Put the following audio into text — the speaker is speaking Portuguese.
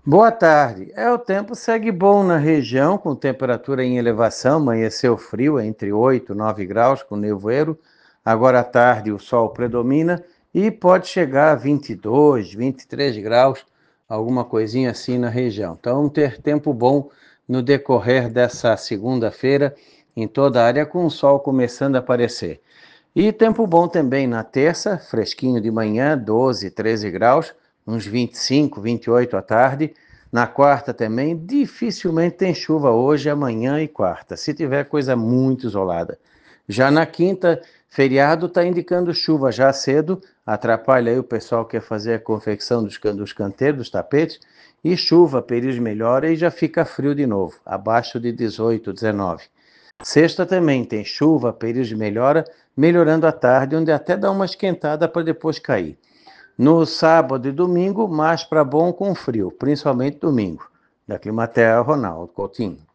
Boa tarde. O tempo segue bom na região, com temperatura em elevação. Amanheceu frio, entre 8 e 9 graus, com nevoeiro. Agora à tarde o sol predomina e pode chegar a 22, 23 graus, alguma coisinha assim na região. Então, vamos ter tempo bom no decorrer dessa segunda-feira em toda a área, com o sol começando a aparecer. E tempo bom também na terça, fresquinho de manhã, 12, 13 graus, uns 25, 28 à tarde. Na quarta também, dificilmente tem chuva hoje, amanhã e quarta, se tiver coisa muito isolada. Já na quinta, feriado está indicando chuva já cedo, atrapalha aí o pessoal que quer fazer a confecção dos canteiros, dos tapetes, e chuva, períodos melhora e já fica frio de novo, abaixo de 18, 19. Sexta também tem chuva, períodos de melhora, melhorando à tarde, onde até dá uma esquentada para depois cair. No sábado e domingo, mais para bom com frio, principalmente domingo. Da Climaterra, Ronaldo Coutinho.